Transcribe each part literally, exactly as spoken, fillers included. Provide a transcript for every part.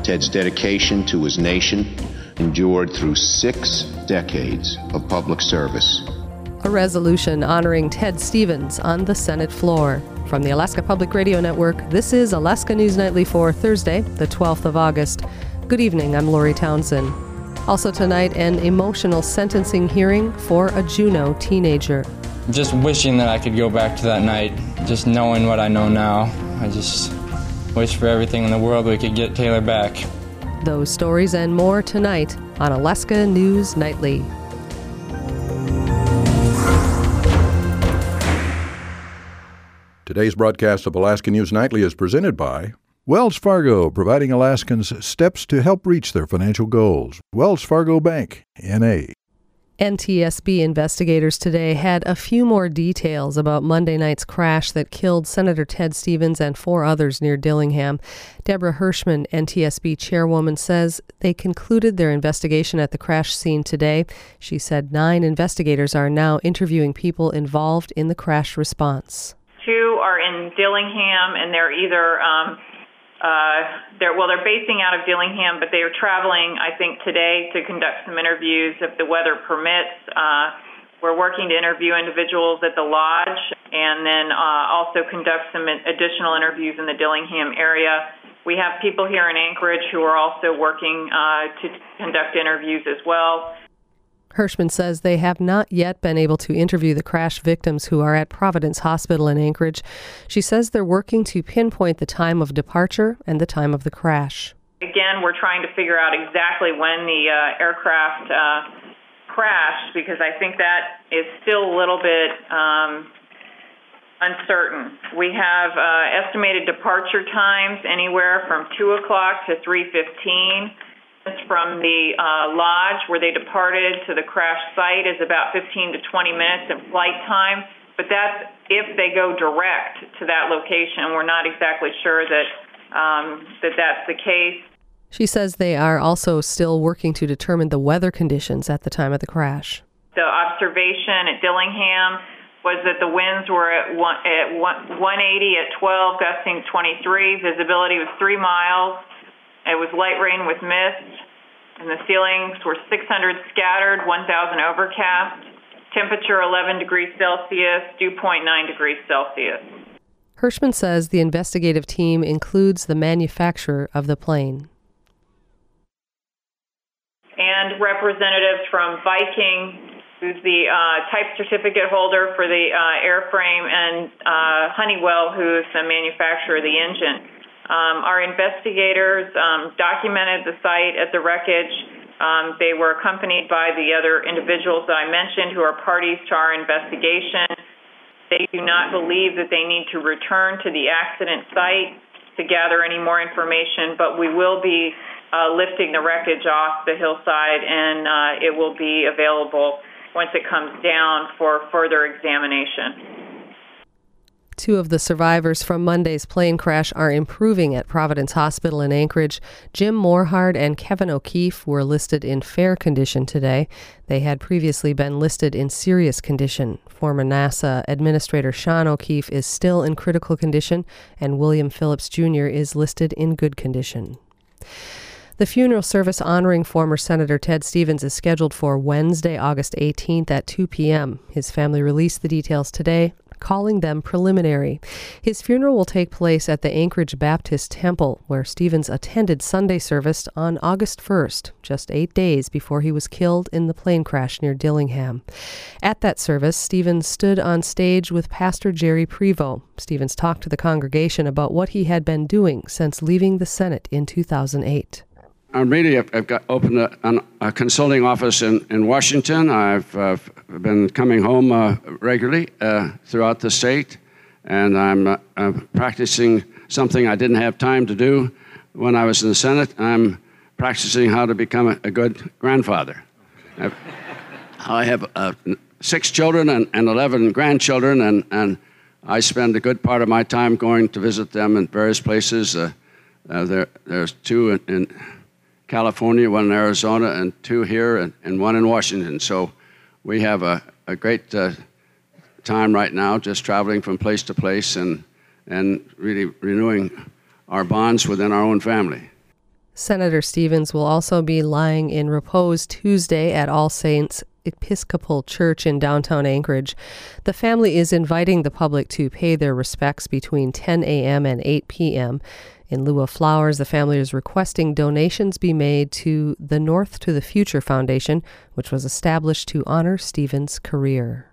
Ted's dedication to his nation endured through six decades of public service. A resolution honoring Ted Stevens on the Senate floor. From the Alaska Public Radio Network, this is Alaska News Nightly for Thursday, the twelfth of August. Good evening, I'm Lori Townsend. Also tonight, an emotional sentencing hearing for a Juneau teenager. Just wishing that I could go back to that night, just knowing what I know now. I just wish for everything in the world we could get Taylor back. Those stories and more tonight on Alaska News Nightly. Today's broadcast of Alaska News Nightly is presented by Wells Fargo, providing Alaskans steps to help reach their financial goals. Wells Fargo Bank, N A N T S B investigators today had a few more details about Monday night's crash that killed Senator Ted Stevens and four others near Dillingham. Deborah Hirschman, N T S B chairwoman, says they concluded their investigation at the crash scene today. She said nine investigators are now interviewing people involved in the crash response. Two are in Dillingham, and they're either um, Uh, they're, well, they're basing out of Dillingham, but they are traveling, I think, today to conduct some interviews if the weather permits. Uh, we're working to interview individuals at the lodge and then uh, also conduct some additional interviews in the Dillingham area. We have people here in Anchorage who are also working uh, to conduct interviews as well. Hirschman says they have not yet been able to interview the crash victims who are at Providence Hospital in Anchorage. She says they're working to pinpoint the time of departure and the time of the crash. Again, we're trying to figure out exactly when the uh, aircraft uh, crashed, because I think that is still a little bit um, uncertain. We have uh, estimated departure times anywhere from two o'clock to three fifteen. From the uh, lodge where they departed to the crash site is about fifteen to twenty minutes in flight time, but that's if they go direct to that location. We're not exactly sure that um, that that's the case. She says they are also still working to determine the weather conditions at the time of the crash. The observation at Dillingham was that the winds were at one, at one eighty at twelve, gusting twenty-three. Visibility was three miles. It was light rain with mist, and the ceilings were six hundred scattered, one thousand overcast. Temperature eleven degrees Celsius, dew point nine degrees Celsius. Hirschman says the investigative team includes the manufacturer of the plane. And representatives from Viking, who's the uh, type certificate holder for the uh, airframe, and uh, Honeywell, who's the manufacturer of the engine. Um, our investigators um, documented the site at the wreckage. Um, they were accompanied by the other individuals that I mentioned who are parties to our investigation. They do not believe that they need to return to the accident site to gather any more information, but we will be uh, lifting the wreckage off the hillside, and uh, it will be available once it comes down for further examination. Two of the survivors from Monday's plane crash are improving at Providence Hospital in Anchorage. Jim Morehard and Kevin O'Keefe were listed in fair condition today. They had previously been listed in serious condition. Former NASA Administrator Sean O'Keefe is still in critical condition, and William Phillips Junior is listed in good condition. The funeral service honoring former Senator Ted Stevens is scheduled for Wednesday, August eighteenth at two p.m. His family released the details today, calling them preliminary. His funeral will take place at the Anchorage Baptist Temple, where Stevens attended Sunday service on August first, just eight days before he was killed in the plane crash near Dillingham. At that service, Stevens stood on stage with Pastor Jerry Prevost. Stevens talked to the congregation about what he had been doing since leaving the Senate in two thousand eight. I'm really, I've, I've got opened a, a consulting office in, in Washington. I've uh, been coming home uh, regularly uh, throughout the state, and I'm uh, uh, practicing something I didn't have time to do when I was in the Senate. I'm practicing how to become a, a good grandfather. I've, I have uh, six children and, and eleven grandchildren, and, and I spend a good part of my time going to visit them in various places. Uh, uh, there, there's two in, in California, one in Arizona, and two here, and, and one in Washington. So we have a, a great uh, time right now, just traveling from place to place and and really renewing our bonds within our own family. Senator Stevens will also be lying in repose Tuesday at All Saints Episcopal Church in downtown Anchorage. The family is inviting the public to pay their respects between ten a.m. and eight p.m. In lieu of flowers, the family is requesting donations be made to the North to the Future Foundation, which was established to honor Stevens' career.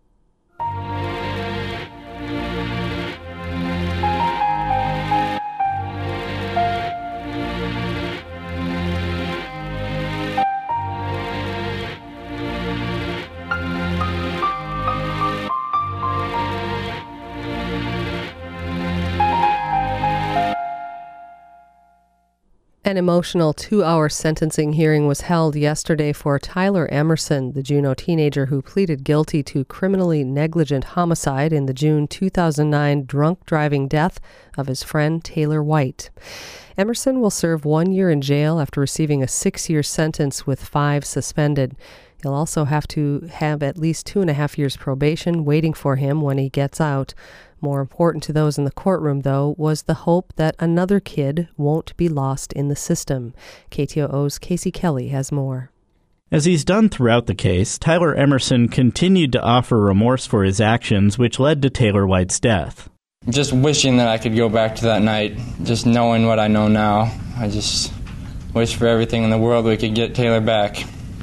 An emotional two-hour sentencing hearing was held yesterday for Tyler Emerson, the Juneau teenager who pleaded guilty to criminally negligent homicide in the June two thousand nine drunk driving death of his friend Taylor White. Emerson will serve one year in jail after receiving a six-year sentence with five suspended. He'll also have to have at least two and a half years probation waiting for him when he gets out. More important to those in the courtroom, though, was the hope that another kid won't be lost in the system. K T O O's Casey Kelly has more. As he's done throughout the case, Tyler Emerson continued to offer remorse for his actions, which led to Taylor White's death. Just wishing that I could go back to that night, just knowing what I know now. I just wish for everything in the world we could get Taylor back.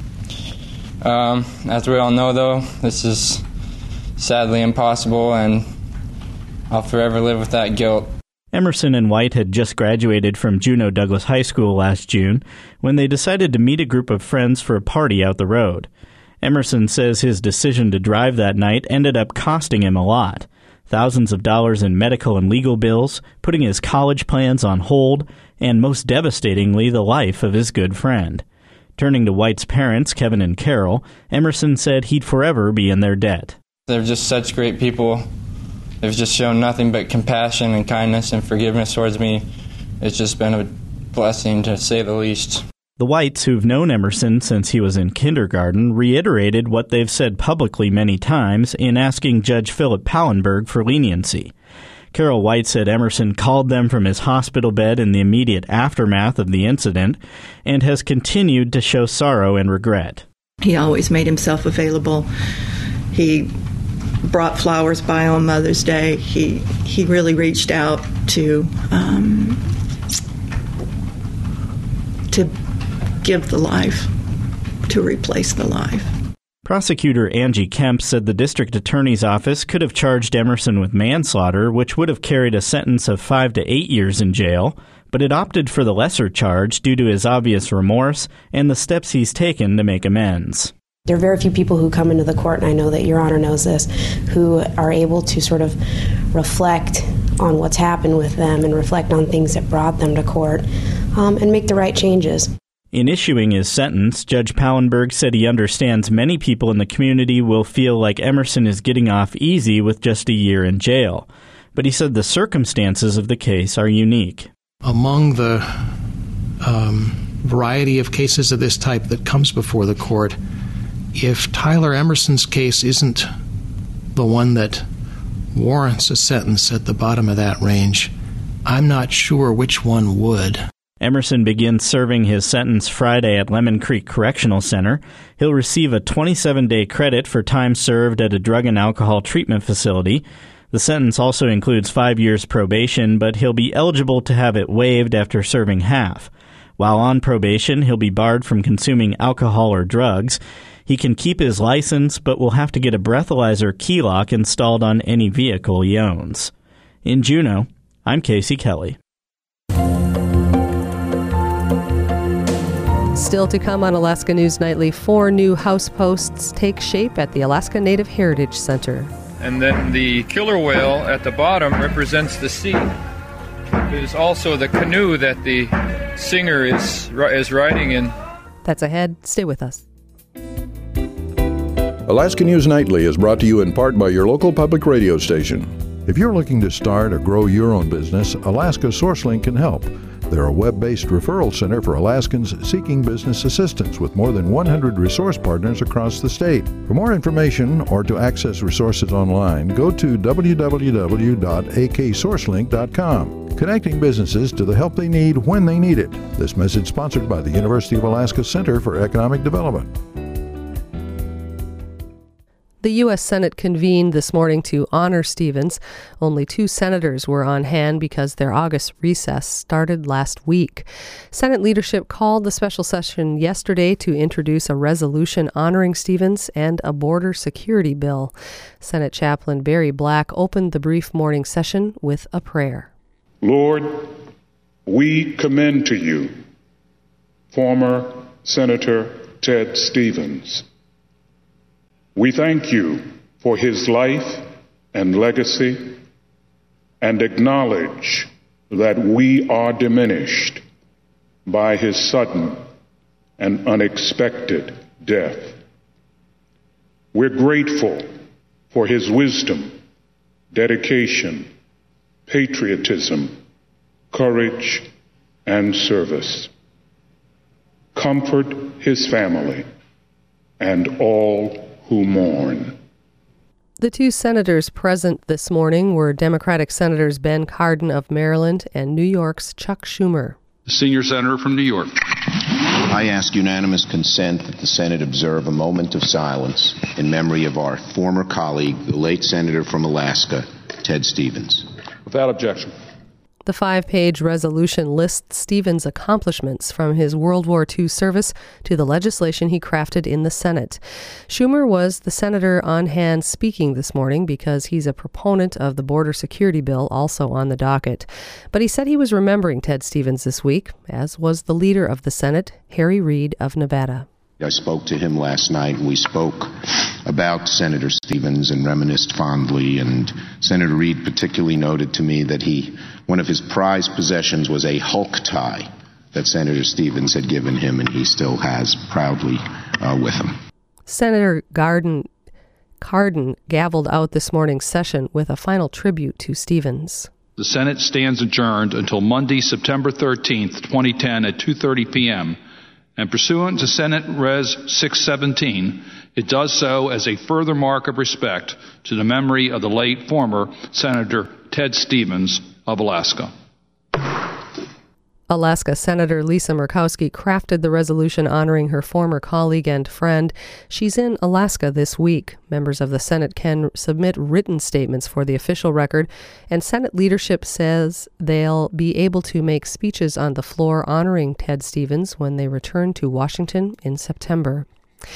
Um, as we all know, though, this is sadly impossible, and I'll forever live with that guilt. Emerson and White had just graduated from Juneau Douglas High School last June when they decided to meet a group of friends for a party out the road. Emerson says his decision to drive that night ended up costing him a lot. Thousands of dollars in medical and legal bills, putting his college plans on hold, and most devastatingly, the life of his good friend. Turning to White's parents, Kevin and Carol, Emerson said he'd forever be in their debt. They're just such great people. They've just shown nothing but compassion and kindness and forgiveness towards me. It's just been a blessing, to say the least. The Whites, who've known Emerson since he was in kindergarten, reiterated what they've said publicly many times in asking Judge Philip Pallenberg for leniency. Carol White said Emerson called them from his hospital bed in the immediate aftermath of the incident and has continued to show sorrow and regret. He always made himself available. He brought flowers by on Mother's Day. He he really reached out to um, to give the life, to replace the life. Prosecutor Angie Kemp said the district attorney's office could have charged Emerson with manslaughter, which would have carried a sentence of five to eight years in jail, but it opted for the lesser charge due to his obvious remorse and the steps he's taken to make amends. There are very few people who come into the court, and I know that Your Honor knows this, who are able to sort of reflect on what's happened with them and reflect on things that brought them to court um, and make the right changes. In issuing his sentence, Judge Pallenberg said he understands many people in the community will feel like Emerson is getting off easy with just a year in jail. But he said the circumstances of the case are unique. Among the um, variety of cases of this type that comes before the court, if Tyler Emerson's case isn't the one that warrants a sentence at the bottom of that range, I'm not sure which one would. Emerson begins serving his sentence Friday at Lemon Creek Correctional Center. He'll receive a twenty-seven day credit for time served at a drug and alcohol treatment facility. The sentence also includes five years probation, but he'll be eligible to have it waived after serving half. While on probation, he'll be barred from consuming alcohol or drugs. He can keep his license, but will have to get a breathalyzer key lock installed on any vehicle he owns. In Juneau, I'm Casey Kelly. Still to come on Alaska News Nightly, four new house posts take shape at the Alaska Native Heritage Center. And then the killer whale at the bottom represents the sea. It is also the canoe that the singer is is riding in. That's ahead. Stay with us. Alaska News Nightly is brought to you in part by your local public radio station. If you're looking to start or grow your own business, Alaska SourceLink can help. They're a web-based referral center for Alaskans seeking business assistance with more than one hundred resource partners across the state. For more information or to access resources online, go to w w w dot a k source link dot com. Connecting businesses to the help they need when they need it. This message sponsored by the University of Alaska Center for Economic Development. The U S Senate convened this morning to honor Stevens. Only two senators were on hand because their August recess started last week. Senate leadership called the special session yesterday to introduce a resolution honoring Stevens and a border security bill. Senate Chaplain Barry Black opened the brief morning session with a prayer. Lord, we commend to you former Senator Ted Stevens. We thank you for his life and legacy and acknowledge that we are diminished by his sudden and unexpected death. We're grateful for his wisdom, dedication, patriotism, courage, and service. Comfort his family and all who mourn. The two senators present this morning were Democratic Senators Ben Cardin of Maryland and New York's Chuck Schumer. The senior senator from New York. I ask unanimous consent that the Senate observe a moment of silence in memory of our former colleague, the late Senator from Alaska, Ted Stevens. Without objection. The five-page resolution lists Stevens' accomplishments from his World War Two service to the legislation he crafted in the Senate. Schumer was the senator on hand speaking this morning because he's a proponent of the border security bill also on the docket. But he said he was remembering Ted Stevens this week, as was the leader of the Senate, Harry Reid of Nevada. I spoke to him last night, and we spoke about Senator Stevens and reminisced fondly, and Senator Reid particularly noted to me that he, one of his prized possessions was a Hulk tie that Senator Stevens had given him, and he still has proudly uh, with him. Senator Garden, Cardin gavelled out this morning's session with a final tribute to Stevens. The Senate stands adjourned until Monday, September thirteenth, twenty ten at two thirty p.m., and pursuant to Senate Res six seventeen, it does so as a further mark of respect to the memory of the late former Senator Ted Stevens of Alaska. Alaska Senator Lisa Murkowski crafted the resolution honoring her former colleague and friend. She's in Alaska this week. Members of the Senate can submit written statements for the official record, and Senate leadership says they'll be able to make speeches on the floor honoring Ted Stevens when they return to Washington in September.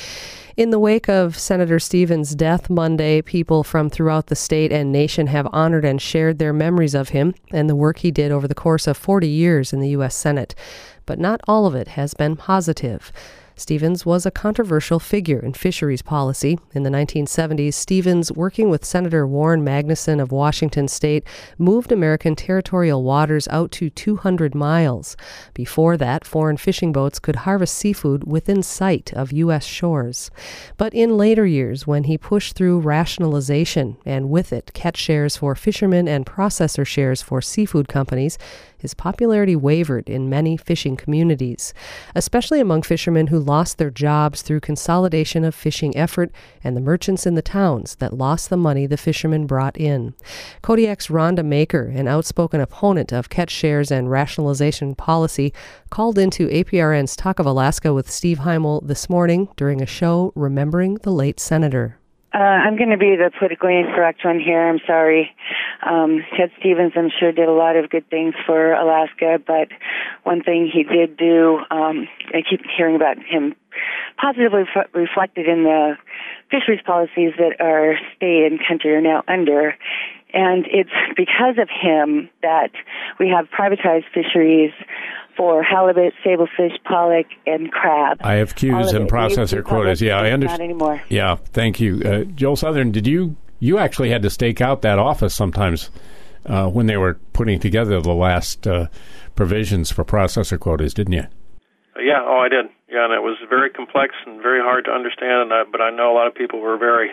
In the wake of Senator Stevens' death Monday, people from throughout the state and nation have honored and shared their memories of him and the work he did over the course of forty years in the U S Senate. But not all of it has been positive. Stevens was a controversial figure in fisheries policy. In the nineteen seventies, Stevens, working with Senator Warren Magnuson of Washington State, moved American territorial waters out to two hundred miles. Before that, foreign fishing boats could harvest seafood within sight of U S shores. But in later years, when he pushed through rationalization, and with it catch shares for fishermen and processor shares for seafood companies, his popularity wavered in many fishing communities, especially among fishermen who lost their jobs through consolidation of fishing effort and the merchants in the towns that lost the money the fishermen brought in. Kodiak's Rhonda Maker, an outspoken opponent of catch shares and rationalization policy, called into A P R N's Talk of Alaska with Steve Heimel this morning during a show remembering the late senator. Uh, I'm going to be the politically incorrect one here. I'm sorry. Um, Ted Stevens, I'm sure, did a lot of good things for Alaska, but one thing he did do, um, I keep hearing about him positively f- reflected in the fisheries policies that our state and country are now under. And it's because of him that we have privatized fisheries for halibut, sablefish, pollock, and crab. I F Qs and processor quotas. Yeah, I understand. Not anymore. Yeah, thank you. Uh, Joel Southern, did you, you actually had to stake out that office sometimes uh, when they were putting together the last uh, provisions for processor quotas, didn't you? Uh, yeah, oh, I did. Yeah, and it was very complex and very hard to understand, and I, but I know a lot of people were very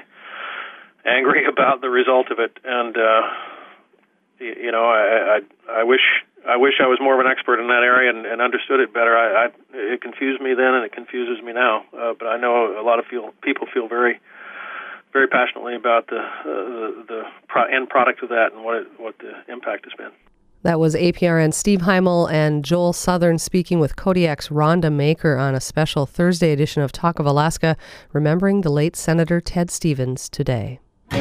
angry about the result of it. And, uh, you, you know, I, I, I wish I wish I was more of an expert in that area and, and understood it better. I, I, it confused me then, and it confuses me now. Uh, but I know a lot of feel, people feel very, very passionately about the uh, the, the pro- end product of that and what it, what the impact has been. That was A P R N Steve Heimel and Joel Southern speaking with Kodiak's Rhonda Maker on a special Thursday edition of Talk of Alaska, remembering the late Senator Ted Stevens today.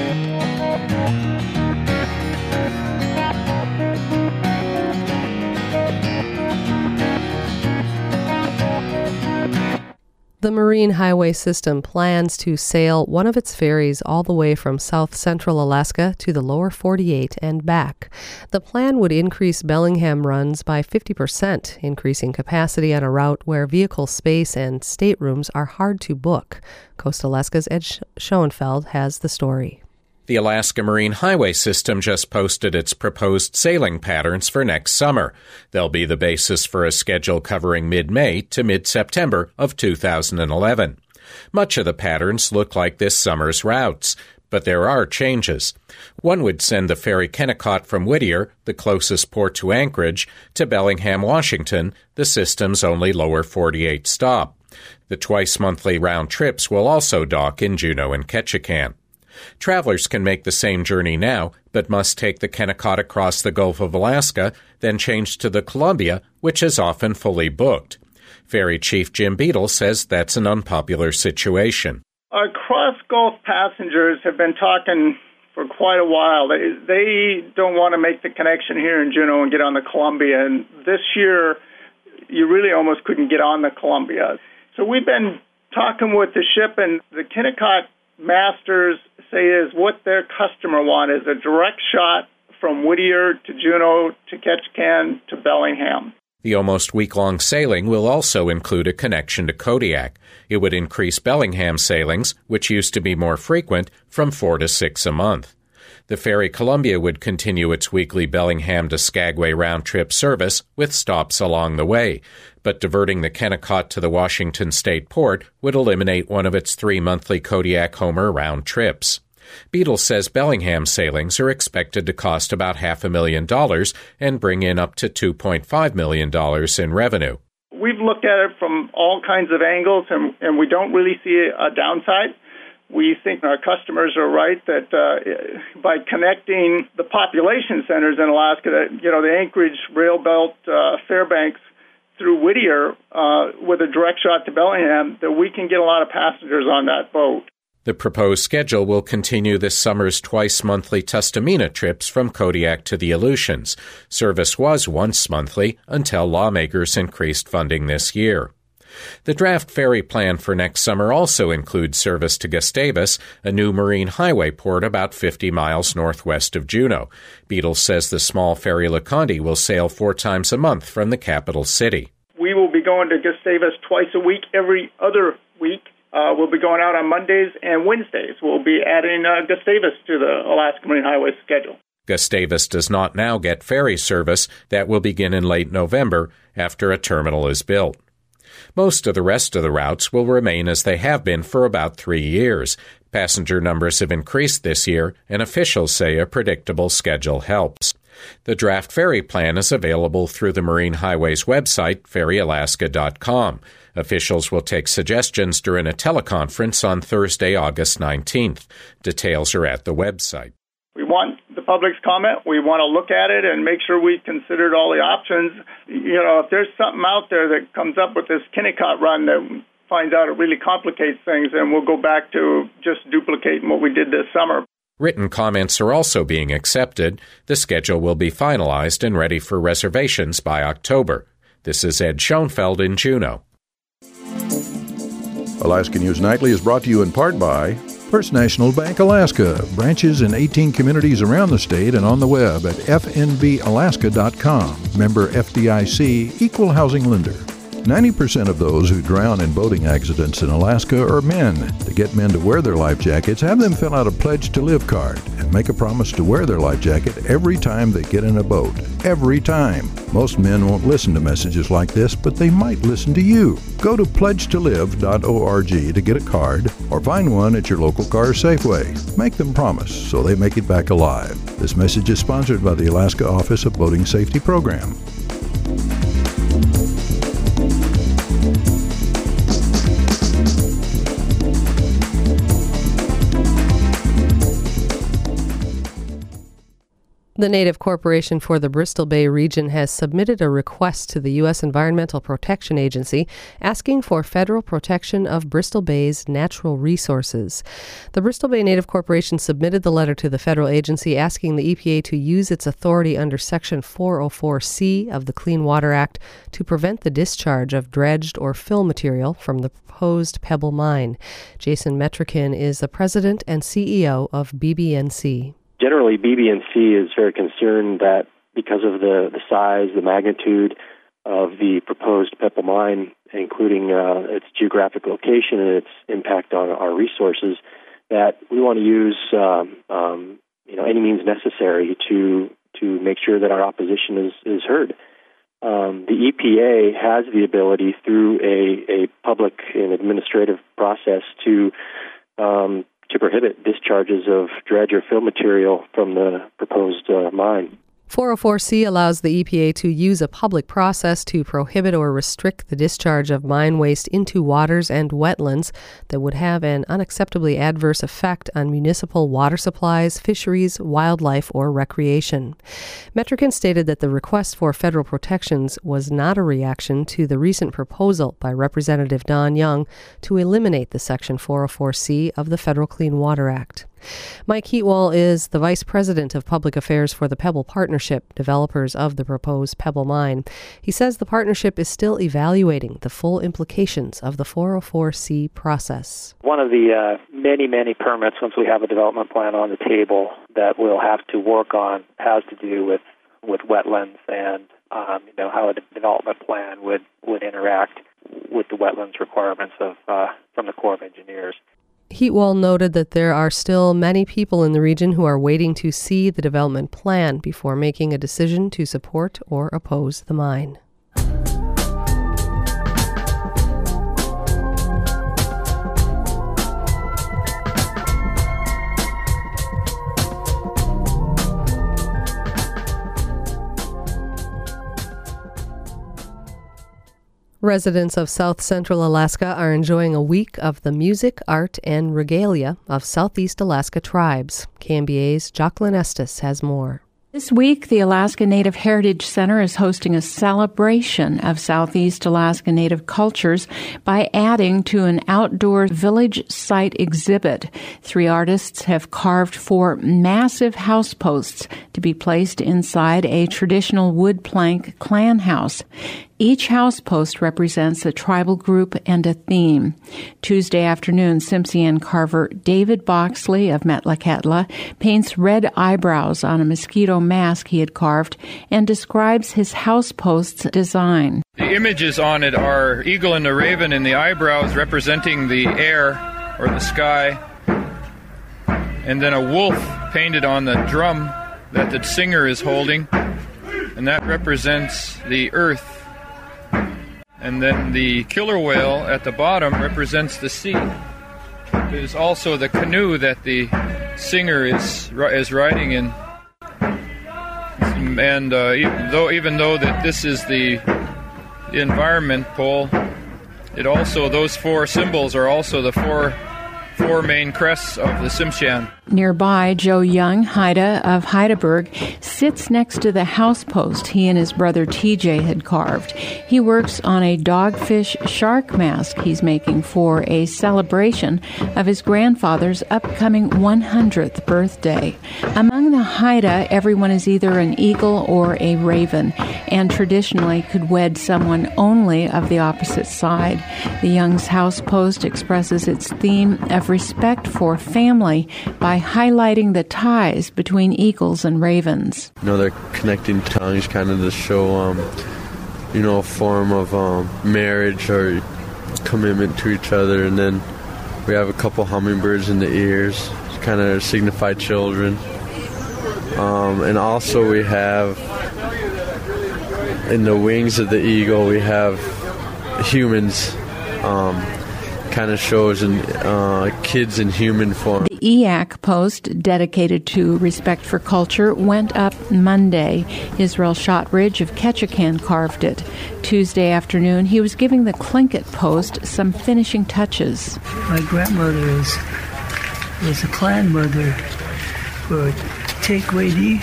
The Marine Highway System plans to sail one of its ferries all the way from south central Alaska to the lower forty-eight and back. The plan would increase Bellingham runs by fifty percent, increasing capacity on a route where vehicle space and staterooms are hard to book. Coast Alaska's Ed Schoenfeld has the story. The Alaska Marine Highway System just posted its proposed sailing patterns for next summer. They'll be the basis for a schedule covering mid-May to mid-September of two thousand eleven. Much of the patterns look like this summer's routes, but there are changes. One would send the ferry Kennecott from Whittier, the closest port to Anchorage, to Bellingham, Washington, the system's only lower forty-eight stop. The twice-monthly round trips will also dock in Juneau and Ketchikan. Travelers can make the same journey now, but must take the Kennecott across the Gulf of Alaska, then change to the Columbia, which is often fully booked. Ferry Chief Jim Beadle says that's an unpopular situation. Our cross-Gulf passengers have been talking for quite a while. They, they don't want to make the connection here in Juneau and get on the Columbia, and this year you really almost couldn't get on the Columbia. So we've been talking with the ship, and the Kennecott masters say is what their customer want is a direct shot from Whittier to Juneau to Ketchikan to Bellingham. The almost week-long sailing will also include a connection to Kodiak. It would increase Bellingham sailings, which used to be more frequent, from four to six a month. The ferry Columbia would continue its weekly Bellingham to Skagway round-trip service with stops along the way, but diverting the Kennecott to the Washington State Port would eliminate one of its three monthly Kodiak-Homer round trips. Beadle says Bellingham sailings are expected to cost about half a million dollars and bring in up to two point five million dollars in revenue. We've looked at it from all kinds of angles, and, and we don't really see a downside. We think our customers are right that uh, by connecting the population centers in Alaska, that, you know, the Anchorage, Rail Belt, uh, Fairbanks through Whittier uh, with a direct shot to Bellingham, that we can get a lot of passengers on that boat. The proposed schedule will continue this summer's twice-monthly Tustamina trips from Kodiak to the Aleutians. Service was once monthly until lawmakers increased funding this year. The draft ferry plan for next summer also includes service to Gustavus, a new marine highway port about fifty miles northwest of Juneau. Beadle says the small ferry LeConte will sail four times a month from the capital city. We will be going to Gustavus twice a week, every other week. Uh, we'll be going out on Mondays and Wednesdays. We'll be adding uh, Gustavus to the Alaska Marine Highway schedule. Gustavus does not now get ferry service. That will begin in late November after a terminal is built. Most of the rest of the routes will remain as they have been for about three years. Passenger numbers have increased this year, and officials say a predictable schedule helps. The draft ferry plan is available through the Marine Highways website, ferry alaska dot com. Officials will take suggestions during a teleconference on Thursday, August nineteenth. Details are at the website. We want the public's comment. We want to look at it and make sure we considered all the options. You know, if there's something out there that comes up with this Kennecott run that finds out it really complicates things, then we'll go back to just duplicating what we did this summer. Written comments are also being accepted. The schedule will be finalized and ready for reservations by October. This is Ed Schoenfeld in Juneau. Alaska News Nightly is brought to you in part by First National Bank Alaska, branches in eighteen communities around the state and on the web at f n b alaska dot com. Member F D I C, Equal Housing Lender. ninety percent of those who drown in boating accidents in Alaska are men. To get men to wear their life jackets, have them fill out a Pledge to Live card and make a promise to wear their life jacket every time they get in a boat. Every time. Most men won't listen to messages like this, but they might listen to you. Go to pledge to live dot org to get a card or find one at your local car Safeway. Make them promise so they make it back alive. This message is sponsored by the Alaska Office of Boating Safety Program. The Native Corporation for the Bristol Bay region has submitted a request to the U S Environmental Protection Agency asking for federal protection of Bristol Bay's natural resources. The Bristol Bay Native Corporation submitted the letter to the federal agency asking the E P A to use its authority under Section four oh four C of the Clean Water Act to prevent the discharge of dredged or fill material from the proposed Pebble Mine. Jason Metrikin is the president and C E O of B B N C. Generally, B B N C is very concerned that because of the, the size, the magnitude of the proposed Pebble Mine, including uh, its geographic location and its impact on our resources, that we want to use um, um, you know any means necessary to to make sure that our opposition is, is heard. Um, the E P A has the ability through a, a public and administrative process to um, to prohibit discharges of dredge or fill material from the proposed uh, mine. four oh four C allows the E P A to use a public process to prohibit or restrict the discharge of mine waste into waters and wetlands that would have an unacceptably adverse effect on municipal water supplies, fisheries, wildlife, or recreation. Metrikin stated that the request for federal protections was not a reaction to the recent proposal by Representative Don Young to eliminate the Section four oh four C of the Federal Clean Water Act. Mike Heatwall is the Vice President of Public Affairs for the Pebble Partnership, developers of the proposed Pebble Mine. He says the partnership is still evaluating the full implications of the four oh four C process. One of the uh, many, many permits, once we have a development plan on the table, that we'll have to work on has to do with, with wetlands and um, you know how a development plan would, would interact with the wetlands requirements of uh, from the Corps of Engineers. Heatwall noted that there are still many people in the region who are waiting to see the development plan before making a decision to support or oppose the mine. Residents of South Central Alaska are enjoying a week of the music, art, and regalia of Southeast Alaska tribes. K M B A's Jocelyn Estes has more. This week, the Alaska Native Heritage Center is hosting a celebration of Southeast Alaska Native cultures by adding to an outdoor village site exhibit. Three artists have carved four massive house posts to be placed inside a traditional wood plank clan house. Each house post represents a tribal group and a theme. Tuesday afternoon, Tsimshian carver David Boxley of Metlakatla paints red eyebrows on a mosquito mask he had carved and describes his house post's design. The images on it are eagle and a raven in the eyebrows representing the air or the sky, and then a wolf painted on the drum that the singer is holding, and that represents the earth. And then the killer whale at the bottom represents the sea. It is also the canoe that the singer is is riding in. And uh, even though even though that this is the environment pole, it also those four symbols are also the four four main crests of the Tsimshian. Nearby, Joe Young, Haida of Heidelberg, sits next to the house post he and his brother T J had carved. He works on a dogfish shark mask he's making for a celebration of his grandfather's upcoming one hundredth birthday. Among the Haida, everyone is either an eagle or a raven, and traditionally could wed someone only of the opposite side. The Young's house post expresses its theme of respect for family by highlighting the ties between eagles and ravens. You know, they're connecting tongues kind of to show um, you know, form of um, marriage or commitment to each other. And then we have a couple hummingbirds in the ears, kind of signify children. Um, and also we have, in the wings of the eagle, we have humans, um, kind of shows in, uh, kids in human form. The E A C post dedicated to respect for culture went up Monday. Israel Shotridge of Ketchikan carved it. Tuesday afternoon, he was giving the Tlingit post some finishing touches. My grandmother is, was a clan mother for Takeaway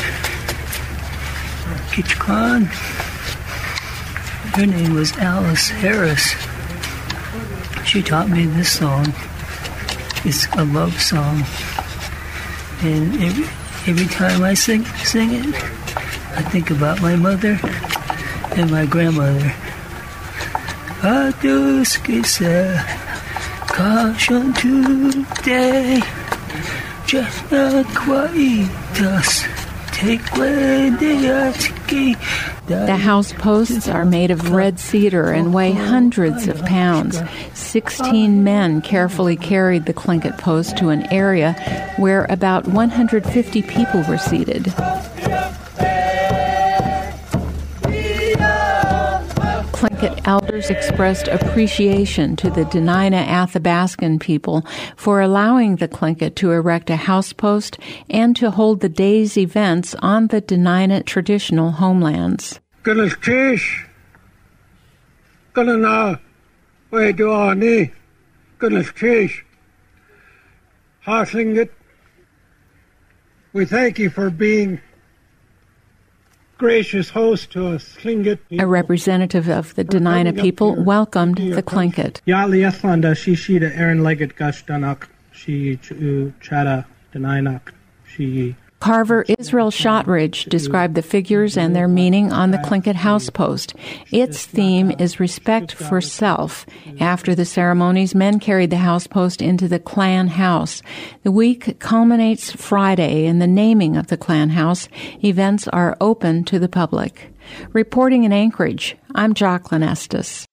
Ketchikan. Her name was Alice Harris. She taught me this song. It's a love song. And every, every time I sing, sing it, I think about my mother and my grandmother. Ados kisa caution today. Jakwaitas take way the The house posts are made of red cedar and weigh hundreds of pounds. Sixteen men carefully carried the Tlingit post to an area where about one hundred fifty people were seated. Tlingit elders expressed appreciation to the Dena'ina Athabascan people for allowing the Tlingit to erect a house post and to hold the day's events on the Dena'ina traditional homelands. Goodness Chish, Goodness we do any, Goodness Chish, Tlingit, we thank you for being gracious host to us, Tlingit. A representative of the Dena'ina people welcomed the Tlingit. Yali Ethlanda, she sheeta Aaron Leggett Gush Danak, she chata Denainak, she. Carver Israel Shotridge described the figures and their meaning on the Tlingit house post. Its theme is respect for self. After the ceremonies, men carried the house post into the clan house. The week culminates Friday in the naming of the clan house. Events are open to the public. Reporting in Anchorage, I'm Jocelyn Estes.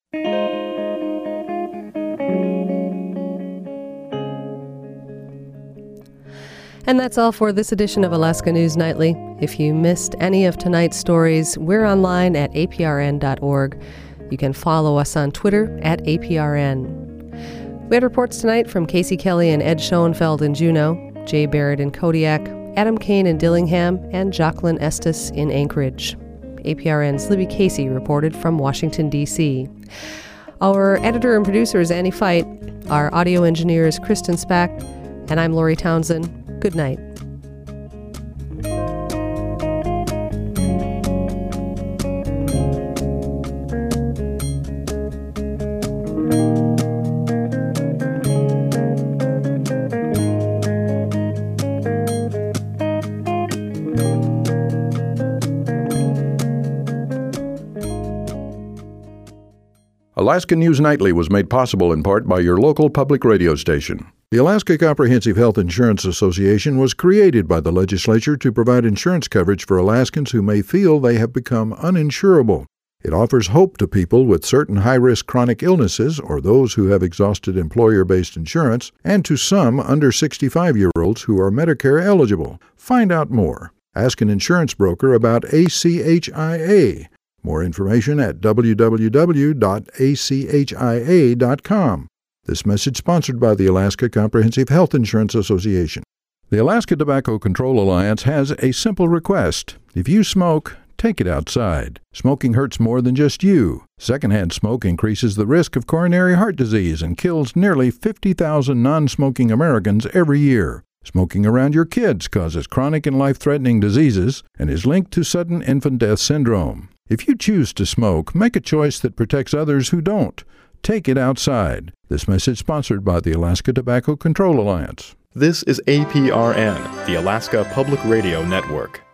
And that's all for this edition of Alaska News Nightly. If you missed any of tonight's stories, we're online at A P R N dot org. You can follow us on Twitter at A P R N. We had reports tonight from Casey Kelly and Ed Schoenfeld in Juneau, Jay Barrett in Kodiak, Adam Kane in Dillingham, and Jocelyn Estes in Anchorage. A P R N's Libby Casey reported from Washington, D C Our editor and producer is Annie Fight. Our audio engineer is Kristen Spack. And I'm Lori Townsend. Good night. Alaska News Nightly was made possible in part by your local public radio station. The Alaska Comprehensive Health Insurance Association was created by the legislature to provide insurance coverage for Alaskans who may feel they have become uninsurable. It offers hope to people with certain high-risk chronic illnesses or those who have exhausted employer-based insurance, and to some under sixty-five-year-olds who are Medicare eligible. Find out more. Ask an insurance broker about A C H I A. More information at w w w dot a c h i a dot com. This message sponsored by the Alaska Comprehensive Health Insurance Association. The Alaska Tobacco Control Alliance has a simple request. If you smoke, take it outside. Smoking hurts more than just you. Secondhand smoke increases the risk of coronary heart disease and kills nearly fifty thousand non-smoking Americans every year. Smoking around your kids causes chronic and life-threatening diseases and is linked to sudden infant death syndrome. If you choose to smoke, make a choice that protects others who don't. Take it outside. This message sponsored by the Alaska Tobacco Control Alliance. This is A P R N, the Alaska Public Radio Network.